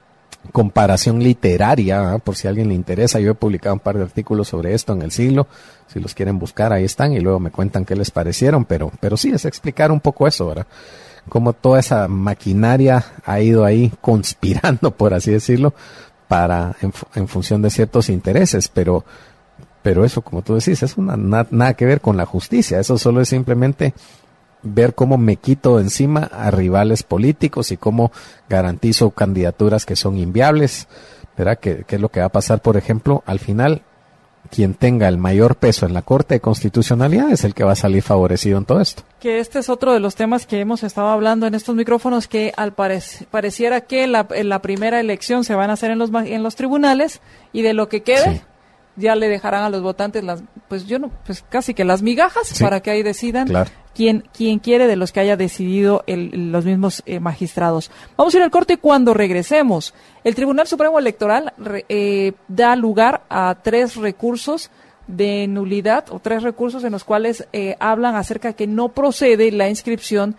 comparación literaria, ¿eh? Por si a alguien le interesa, yo he publicado un par de artículos sobre esto en El Siglo, si los quieren buscar ahí están y luego me cuentan qué les parecieron, pero pero sí es explicar un poco eso, ¿verdad? Cómo toda esa maquinaria ha ido ahí conspirando, por así decirlo, para en, en función de ciertos intereses, pero pero eso, como tú decís, es una na, nada que ver con la justicia, eso solo es simplemente ver cómo me quito encima a rivales políticos y cómo garantizo candidaturas que son inviables, ¿verdad? ¿Qué, qué es lo que va a pasar, por ejemplo? Al final, quien tenga el mayor peso en la Corte de Constitucionalidad es el que va a salir favorecido en todo esto. Que este es otro de los temas que hemos estado hablando en estos micrófonos, que al parec- pareciera que la, la primera elección se van a hacer en los, en los tribunales y de lo que quede... Sí. Ya le dejarán a los votantes las, pues yo no, pues casi que las migajas sí, para que ahí decidan claro. quién, quién quiere de los que haya decidido el, los mismos eh, magistrados. Vamos a ir al corte y cuando regresemos, el Tribunal Supremo Electoral eh, da lugar a tres recursos de nulidad o tres recursos en los cuales eh, hablan acerca de que no procede la inscripción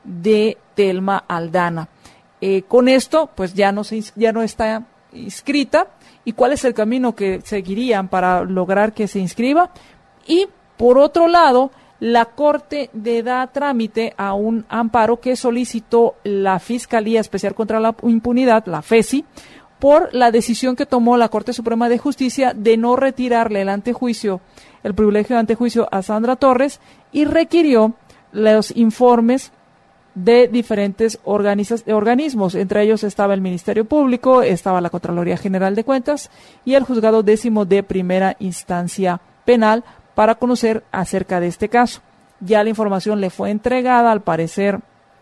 de Thelma Aldana. Eh, con esto, pues ya no se, ya no está inscrita. ¿Y cuál es el camino que seguirían para lograr que se inscriba? Y, por otro lado, la Corte le da trámite a un amparo que solicitó la Fiscalía Especial contra la Impunidad, la F E S I, por la decisión que tomó la Corte Suprema de Justicia de no retirarle el antejuicio, el privilegio de antejuicio a Sandra Torres, y requirió los informes de diferentes organizas, organismos, entre ellos estaba el Ministerio Público, estaba la Contraloría General de Cuentas y el Juzgado Décimo de Primera Instancia Penal para conocer acerca de este caso. Ya la información le fue entregada, al parecer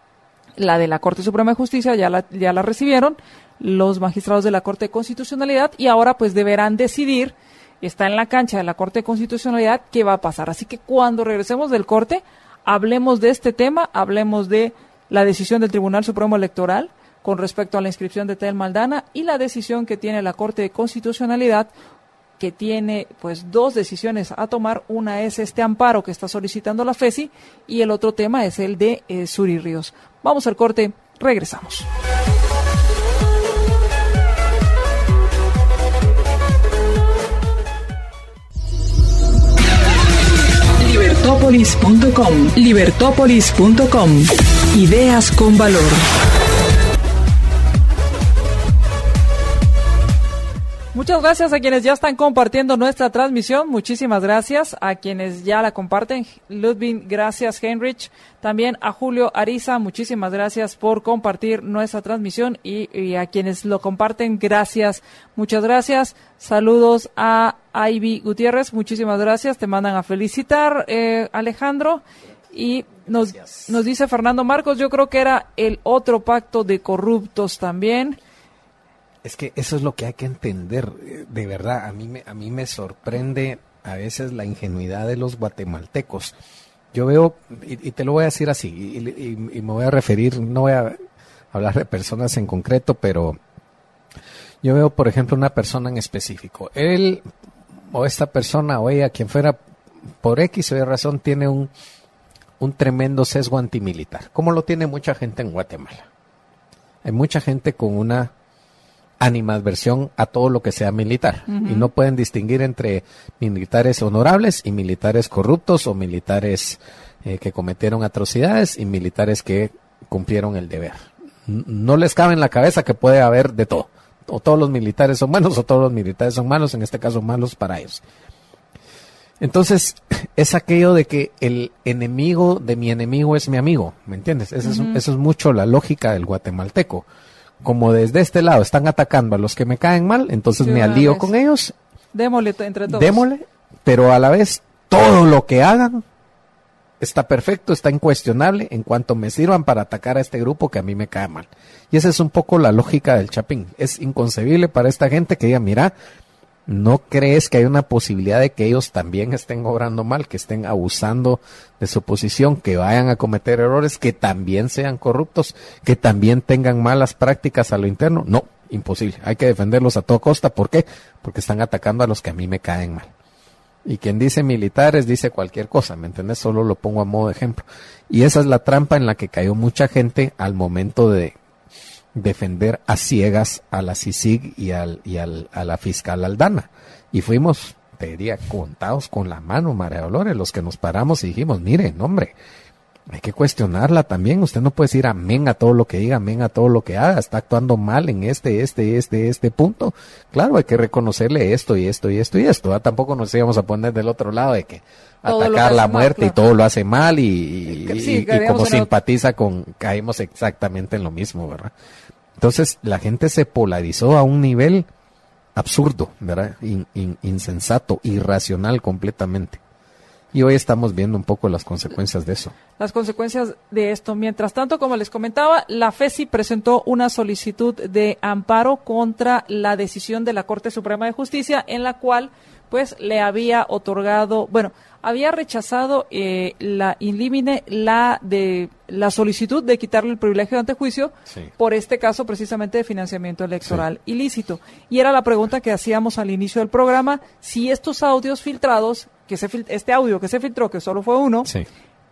la de la Corte Suprema de Justicia ya la, ya la recibieron los magistrados de la Corte de Constitucionalidad y ahora pues deberán decidir, está en la cancha de la Corte de Constitucionalidad, qué va a pasar. Así que cuando regresemos del corte, hablemos de este tema, hablemos de la decisión del Tribunal Supremo Electoral con respecto a la inscripción de Thelma Aldana y la decisión que tiene la Corte de Constitucionalidad, que tiene pues dos decisiones a tomar. Una es este amparo que está solicitando la F E S I y el otro tema es el de eh, Suri Ríos. Vamos al corte, regresamos. libertópolis punto com. libertópolis punto com. Ideas con valor. Muchas gracias a quienes ya están compartiendo nuestra transmisión. Muchísimas gracias a quienes ya la comparten. Ludwig, gracias. Heinrich, también a Julio Ariza, muchísimas gracias por compartir nuestra transmisión y, y a quienes lo comparten, gracias. Muchas gracias. Saludos a Ivy Gutiérrez, muchísimas gracias. Te mandan a felicitar, eh, Alejandro. Y nos, nos dice Fernando Marcos, yo creo que era el otro pacto de corruptos también. Es que eso es lo que hay que entender, de verdad, a mí me, a mí me sorprende a veces la ingenuidad de los guatemaltecos. Yo veo, y, y te lo voy a decir así, y, y, y me voy a referir, no voy a hablar de personas en concreto, pero yo veo, por ejemplo, una persona en específico. Él, o esta persona, o ella, quien fuera, por X o Y razón, tiene un, un tremendo sesgo antimilitar, como lo tiene mucha gente en Guatemala. Hay mucha gente con una animadversión a todo lo que sea militar, uh-huh. y no pueden distinguir entre militares honorables y militares corruptos, o militares eh, que cometieron atrocidades y militares que cumplieron el deber. No les cabe en la cabeza que puede haber de todo, o todos los militares son buenos o todos los militares son malos, en este caso malos para ellos. Entonces, es aquello de que el enemigo de mi enemigo es mi amigo, ¿me entiendes? Eso, uh-huh. es, eso es mucho la lógica del guatemalteco. Como desde este lado están atacando a los que me caen mal, entonces sí, me alío con ellos. Démosle entre todos. Démosle, pero a la vez todo lo que hagan está perfecto, está incuestionable en cuanto me sirvan para atacar a este grupo que a mí me cae mal. Y esa es un poco la lógica del Chapín. Es inconcebible para esta gente que diga, mira, ¿no crees que hay una posibilidad de que ellos también estén obrando mal, que estén abusando de su posición, que vayan a cometer errores, que también sean corruptos, que también tengan malas prácticas a lo interno? No, imposible. Hay que defenderlos a toda costa. ¿Por qué? Porque están atacando a los que a mí me caen mal. Y quien dice militares dice cualquier cosa, ¿me entiendes? Solo lo pongo a modo de ejemplo. Y esa es la trampa en la que cayó mucha gente al momento de defender a ciegas a la C I C I G y, al, y al, a la fiscal Aldana. Y fuimos, te diría, contados con la mano, María Dolores, los que nos paramos y dijimos, miren, hombre, hay que cuestionarla también. Usted no puede decir amén a todo lo que diga, amén a todo lo que haga. Está actuando mal en este, este, este, este punto. Claro, hay que reconocerle esto y esto y esto y esto. ¿Ah? Tampoco nos íbamos a poner del otro lado de que todo atacar la muerte mal, claro. Y todo lo hace mal y, y, sí, y, y como simpatiza el... con, caímos exactamente en lo mismo, ¿verdad? Entonces la gente se polarizó a un nivel absurdo, ¿verdad? In, in, insensato, irracional completamente. Y hoy estamos viendo un poco las consecuencias de eso. Las consecuencias de esto. Mientras tanto, como les comentaba, la FESI presentó una solicitud de amparo contra la decisión de la Corte Suprema de Justicia, en la cual pues le había otorgado, bueno, había rechazado eh, la in limine la de la solicitud de quitarle el privilegio de antejuicio, sí, por este caso precisamente de financiamiento electoral, sí, ilícito. Y era la pregunta que hacíamos al inicio del programa, si estos audios filtrados, que se fil- este audio que se filtró, que solo fue uno, sí,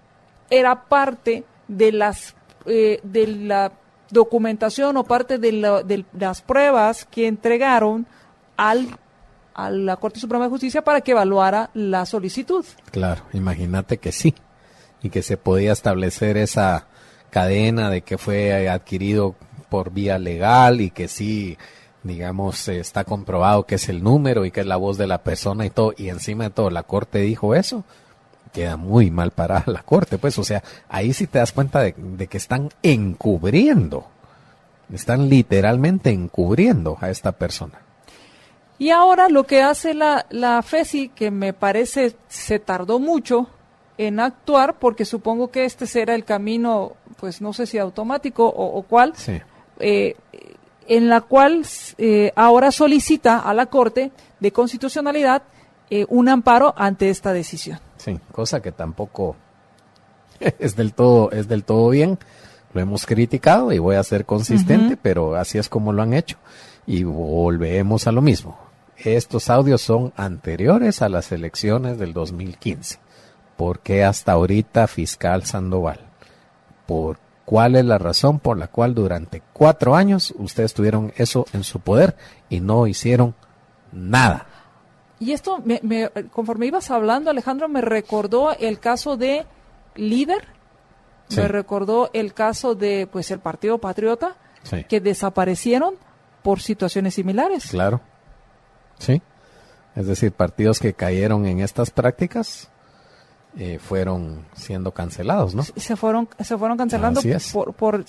era parte de las eh, de la documentación o parte de, la, de las pruebas que entregaron al a la Corte Suprema de Justicia para que evaluara la solicitud. Claro, imagínate que sí, y que se podía establecer esa cadena de que fue adquirido por vía legal y que sí, digamos, está comprobado que es el número y que es la voz de la persona y todo, y encima de todo la Corte dijo eso. Queda muy mal parada la Corte, pues, o sea, ahí sí te das cuenta de, de que están encubriendo, están literalmente encubriendo a esta persona. Y ahora lo que hace la, la FESI, que me parece se tardó mucho en actuar, porque supongo que este será el camino, pues no sé si automático o, o cuál, sí, eh, en la cual eh, ahora solicita a la Corte de Constitucionalidad eh, un amparo ante esta decisión. Sí, cosa que tampoco es del todo, es del todo bien. Lo hemos criticado y voy a ser consistente, uh-huh, pero así es como lo han hecho. Y volvemos a lo mismo. Estos audios son anteriores a las elecciones del dos mil quince. ¿Por qué hasta ahorita, fiscal Sandoval? ¿Por cuál es la razón por la cual durante cuatro años ustedes tuvieron eso en su poder y no hicieron nada? Y esto, me, me, conforme ibas hablando, Alejandro, me recordó el caso de Líder, sí, me recordó el caso de, pues, el Partido Patriota, sí, que desaparecieron por situaciones similares. Claro. Sí, es decir, partidos que cayeron en estas prácticas eh, fueron siendo cancelados, ¿no? Se fueron, se fueron cancelando. Así es. por, por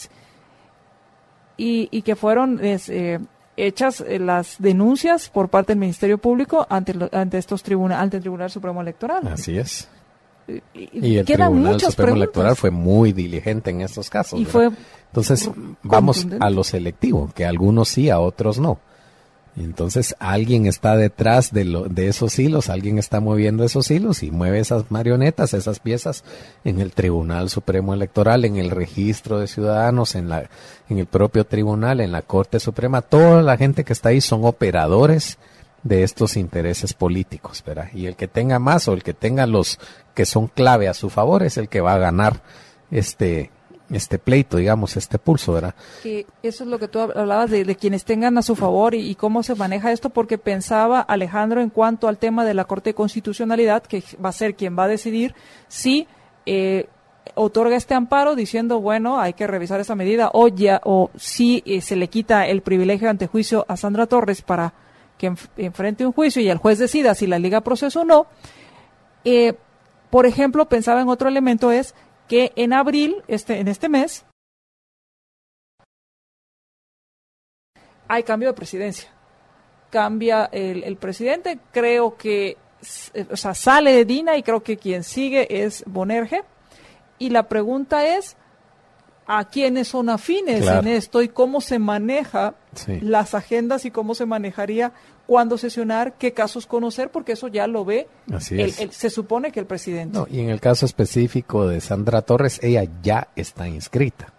y, y que fueron es, eh, hechas eh, las denuncias por parte del Ministerio Público ante lo, ante estos tribunales, ante el Tribunal Supremo Electoral. Así es. Y el quedan Tribunal muchas Supremo preguntas. Electoral fue muy diligente en estos casos. Y ¿verdad? fue Entonces, vamos a lo selectivo, que a algunos sí, a otros no. Entonces, alguien está detrás de, lo, de esos hilos, alguien está moviendo esos hilos y mueve esas marionetas, esas piezas en el Tribunal Supremo Electoral, en el registro de ciudadanos, en, la, en el propio tribunal, en la Corte Suprema. Toda la gente que está ahí son operadores de estos intereses políticos, ¿verdad? Y el que tenga más o el que tenga los que son clave a su favor es el que va a ganar este este pleito, digamos, este pulso, ¿verdad? Que eso es lo que tú hablabas de, de quienes tengan a su favor y, y cómo se maneja esto, porque pensaba, Alejandro, en cuanto al tema de la Corte de Constitucionalidad, que va a ser quien va a decidir si eh, otorga este amparo diciendo, bueno, hay que revisar esa medida, o ya, o si eh, se le quita el privilegio de antejuicio a Sandra Torres para que enf- enfrente un juicio y el juez decida si la liga proceso o no. Eh, por ejemplo, pensaba en otro elemento, es que en abril, este, en este mes, hay cambio de presidencia. Cambia el, el presidente, creo que, o sea, sale Dina y creo que quien sigue es Bonerge. Y la pregunta es, ¿a quiénes son afines Claro. en esto y cómo se maneja Sí. las agendas y cómo se manejaría cuándo sesionar, qué casos conocer? Porque eso ya lo ve, Así el, es. el- se supone que el presidente. No, y en el caso específico de Sandra Torres, ella ya está inscrita.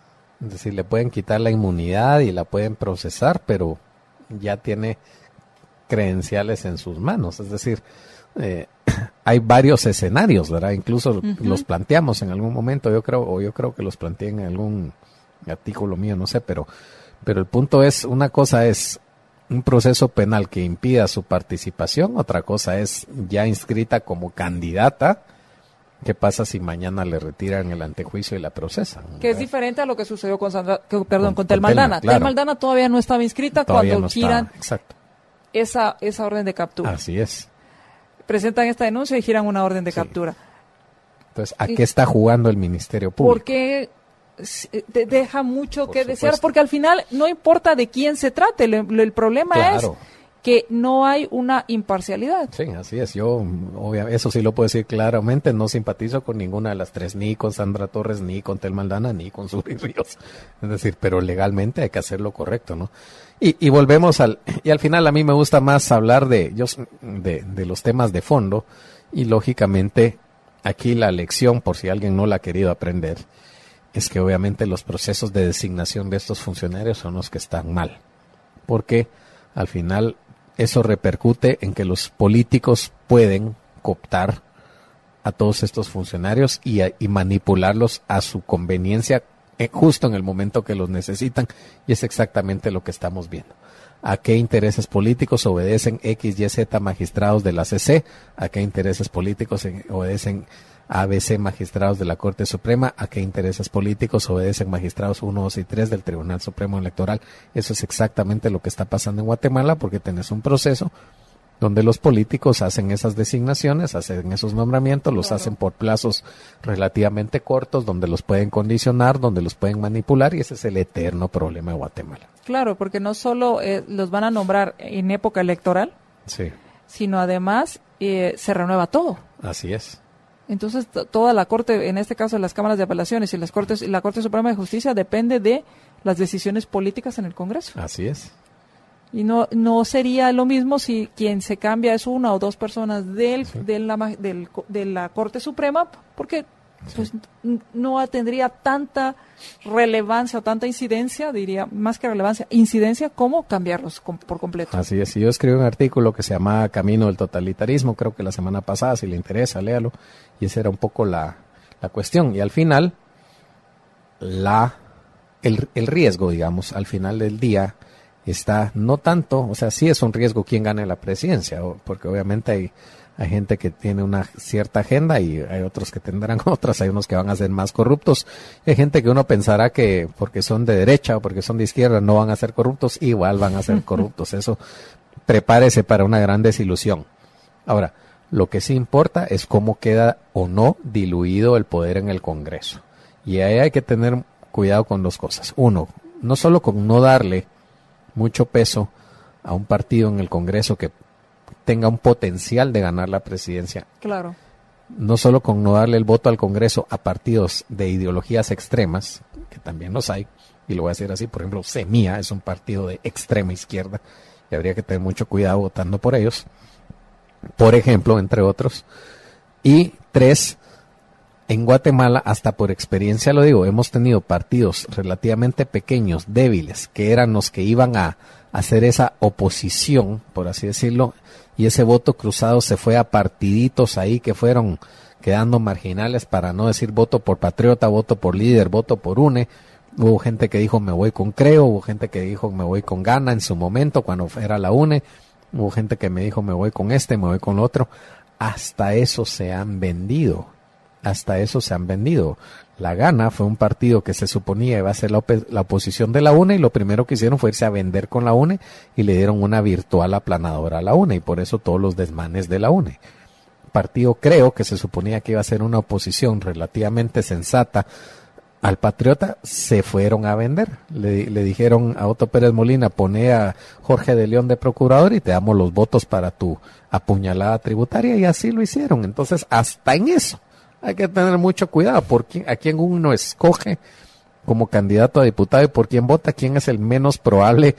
Es decir, le pueden quitar la inmunidad y la pueden procesar, pero ya tiene credenciales en sus manos. Es decir, eh, hay varios escenarios, ¿verdad? Incluso Ujú. los planteamos en algún momento, yo creo, o yo creo que los planteé en algún artículo mío, no sé, pero, pero el punto es, una cosa es un proceso penal que impida su participación, otra cosa es ya inscrita como candidata. ¿Qué pasa si mañana le retiran el antejuicio y la procesan? Que es ¿verdad? diferente a lo que sucedió con Sandra, que- perdón, Con- con, con Tel Maldana. Telma, claro. Tel Maldana todavía no estaba inscrita Todavía cuando no está. giran Exacto. esa, esa orden de captura. Así es. Presentan esta denuncia y giran una orden de Sí. captura. Entonces, ¿a Y- qué está jugando el Ministerio Público? Porque s- te deja mucho Por que desear, supuesto. porque al final no importa de quién se trate, el, el problema Claro. es que no hay una imparcialidad. Sí, así es. Yo, obviamente, eso sí lo puedo decir claramente, no simpatizo con ninguna de las tres, ni con Sandra Torres, ni con Tel Maldana, ni con Suri Ríos. Es decir, pero legalmente hay que hacer lo correcto, ¿no? Y, y volvemos al, y al final a mí me gusta más hablar de, yo, de, de los temas de fondo, y lógicamente aquí la lección, por si alguien no la ha querido aprender, es que obviamente los procesos de designación de estos funcionarios son los que están mal. Porque al final eso repercute en que los políticos pueden cooptar a todos estos funcionarios y, a- y manipularlos a su conveniencia eh, justo en el momento que los necesitan, y es exactamente lo que estamos viendo. ¿A qué intereses políticos obedecen X, Y, Z magistrados de la C C? ¿A qué intereses políticos eh, obedecen A, B, C magistrados de la Corte Suprema? ¿A qué intereses políticos obedecen magistrados uno, dos y tres del Tribunal Supremo Electoral? Eso es exactamente lo que está pasando en Guatemala, porque tenés un proceso donde los políticos hacen esas designaciones, hacen esos nombramientos, los Claro. hacen por plazos relativamente cortos, donde los pueden condicionar, donde los pueden manipular, y ese es el eterno problema de Guatemala. Claro, porque no solo eh, los van a nombrar en época electoral, Sí, sino además eh, se renueva todo. así es. Entonces, t- toda la Corte, en este caso las cámaras de apelaciones y las cortes, y la Corte Suprema de Justicia, depende de las decisiones políticas en el Congreso. Así es. Y no no sería lo mismo si quien se cambia es una o dos personas del, Sí. de, la, ma- del co- de la Corte Suprema, porque pues n- no tendría tanta relevancia o tanta incidencia, diría, más que relevancia, incidencia, como cambiarlos com- por completo. Así es. Y yo escribí un artículo que se llama Camino del Totalitarismo, creo que la semana pasada, si le interesa, léalo. Y esa era un poco la, la cuestión. Y al final, la el, el riesgo, digamos, al final del día está no tanto, o sea, sí es un riesgo quién gane la presidencia, o- porque obviamente hay, hay gente que tiene una cierta agenda y hay otros que tendrán otras, hay unos que van a ser más corruptos, hay gente que uno pensará que porque son de derecha o porque son de izquierda no van a ser corruptos, igual van a ser corruptos, eso prepárese para una gran desilusión. Ahora, lo que sí importa es cómo queda o no diluido el poder en el Congreso, y ahí hay que tener cuidado con dos cosas. Uno, no solo con no darle mucho peso a un partido en el Congreso que tenga un potencial de ganar la presidencia, Claro. no solo con no darle el voto al Congreso a partidos de ideologías extremas, que también los hay, y lo voy a decir así, por ejemplo, Semilla es un partido de extrema izquierda, y habría que tener mucho cuidado votando por ellos, por ejemplo, entre otros. Y tres, en Guatemala, hasta por experiencia lo digo, hemos tenido partidos relativamente pequeños, débiles, que eran los que iban a hacer esa oposición, por así decirlo, y ese voto cruzado se fue a partiditos ahí que fueron quedando marginales, para no decir voto por Patriota, voto por Líder, voto por UNE. Hubo gente que dijo me voy con Creo, hubo gente que dijo me voy con Gana en su momento cuando era la UNE, hubo gente que me dijo me voy con este, me voy con lo otro. Hasta eso se han vendido, hasta eso se han vendido. La Gana fue un partido que se suponía iba a ser la, op- la oposición de la UNE, y lo primero que hicieron fue irse a vender con la UNE y le dieron una virtual aplanadora a la UNE, y por eso todos los desmanes de la UNE. Partido Creo, que se suponía que iba a ser una oposición relativamente sensata al Patriota, se fueron a vender. Le, le dijeron a Otto Pérez Molina, pone a Jorge de León de procurador y te damos los votos para tu apuñalada tributaria, y así lo hicieron. Entonces, hasta en eso hay que tener mucho cuidado por quién, a quién uno escoge como candidato a diputado y por quién vota, quién es el menos probable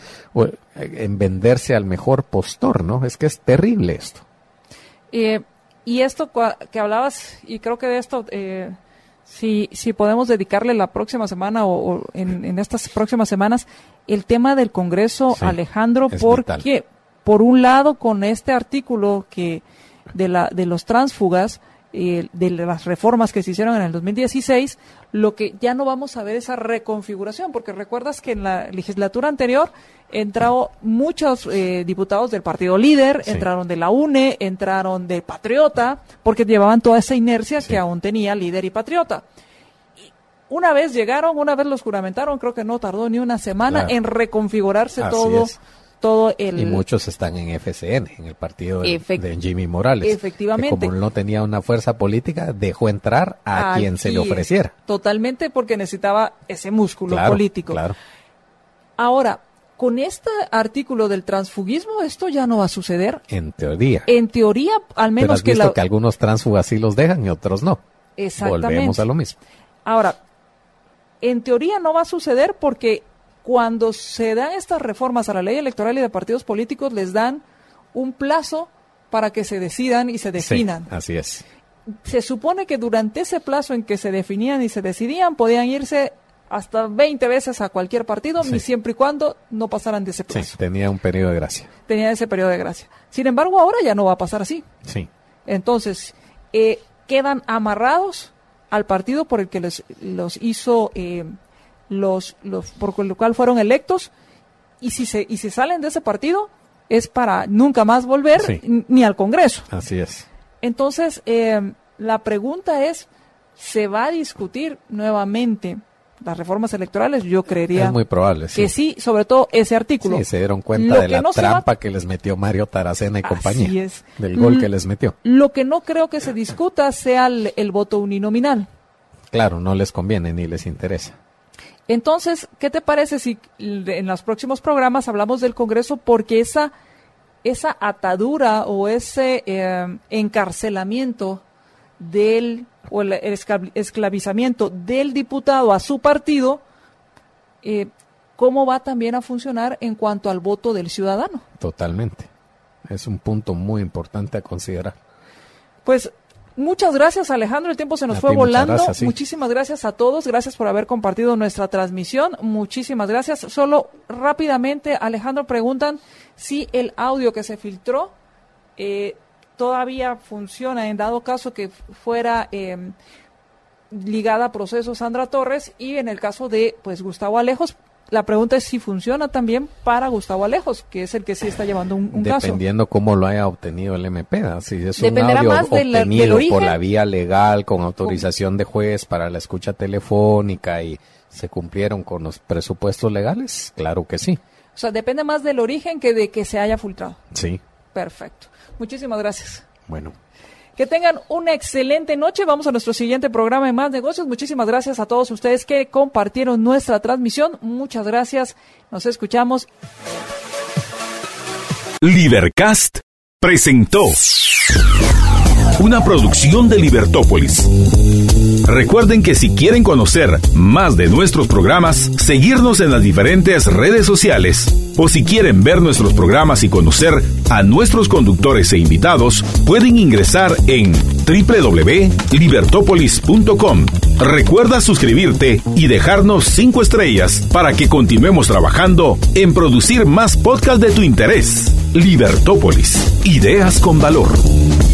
en venderse al mejor postor, ¿no? Es que es terrible esto. Eh, y esto que hablabas, y creo que de esto, eh, si, si podemos dedicarle la próxima semana o, o en, en estas próximas semanas, el tema del Congreso, sí, Alejandro, porque vital. Por un lado, con este artículo que de la de los tránsfugas, Eh, de las reformas que se hicieron en el dos mil dieciséis, lo que ya no vamos a ver esa reconfiguración, porque recuerdas que en la legislatura anterior entraron muchos eh, diputados del Partido Líder, sí, entraron de la UNE, entraron de Patriota, porque llevaban toda esa inercia, sí, que aún tenía Líder y Patriota. Y una vez llegaron, una vez los juramentaron, creo que no tardó ni una semana, claro, en reconfigurarse Así todo. Es. Todo el... Y muchos están en F C N, en el partido de, Efect... de Jimmy Morales. Efectivamente. Que como no tenía una fuerza política, dejó entrar a Aquí, quien se le ofreciera. Totalmente, porque necesitaba ese músculo claro, político. Claro. Ahora, con este artículo del transfugismo, esto ya no va a suceder. En teoría. En teoría, al menos Pero has que visto la... que algunos tránsfugas sí los dejan y otros no. Exactamente. Volvemos a lo mismo. Ahora, en teoría no va a suceder porque cuando se dan estas reformas a la ley electoral y de partidos políticos, les dan un plazo para que se decidan y se definan. Sí, así es. Se supone que durante ese plazo en que se definían y se decidían, podían irse hasta veinte veces a cualquier partido, sí, ni siempre y cuando no pasaran de ese plazo. Sí, tenía un periodo de gracia. Tenía ese periodo de gracia. Sin embargo, ahora ya no va a pasar así. Sí. Entonces, eh, quedan amarrados al partido por el que les, los hizo... Eh, Los, los por lo cual fueron electos, y si se y si salen de ese partido es para nunca más volver, sí, ni al Congreso. Así es. Entonces eh, la pregunta es, ¿se va a discutir nuevamente las reformas electorales? Yo creería es muy probable, sí, que sí, sobre todo ese artículo. Sí, se dieron cuenta lo de la no trampa va... que les metió Mario Taracena y Así compañía, es. del gol L- que les metió. Lo que no creo que se discuta sea el, el voto uninominal. Claro, no les conviene ni les interesa. Entonces, ¿qué te parece si en los próximos programas hablamos del Congreso? Porque esa, esa atadura o ese eh, encarcelamiento del, o el esclavizamiento del diputado a su partido, eh, ¿cómo va también a funcionar en cuanto al voto del ciudadano? Totalmente. Es un punto muy importante a considerar. Pues... muchas gracias, Alejandro, el tiempo se nos a fue ti, volando. Gracias, sí. Muchísimas gracias a todos, gracias por haber compartido nuestra transmisión, muchísimas gracias. Solo rápidamente, Alejandro, preguntan si el audio que se filtró eh, todavía funciona, en dado caso que fuera eh, ligada a proceso Sandra Torres, y en el caso de pues Gustavo Alejos. La pregunta es si funciona también para Gustavo Alejos, que es el que sí está llevando un, un caso. Dependiendo cómo lo haya obtenido el M P, ¿no? Si es Dependerá un audio más de la, obtenido del por la vía legal, con autorización de juez para la escucha telefónica y se cumplieron con los presupuestos legales, claro que sí. O sea, depende más del origen que de que se haya filtrado. Sí. Perfecto. Muchísimas gracias. Bueno. Que tengan una excelente noche. Vamos a nuestro siguiente programa de Más Negocios. Muchísimas gracias a todos ustedes que compartieron nuestra transmisión. Muchas gracias. Nos escuchamos. Libercast presentó una producción de Libertópolis. Recuerden que si quieren conocer más de nuestros programas, seguirnos en las diferentes redes sociales, o si quieren ver nuestros programas y conocer a nuestros conductores e invitados, pueden ingresar en doble u doble u doble u punto libertópolis punto com. Recuerda suscribirte y dejarnos cinco estrellas para que continuemos trabajando en producir más podcasts de tu interés. Libertópolis, ideas con valor.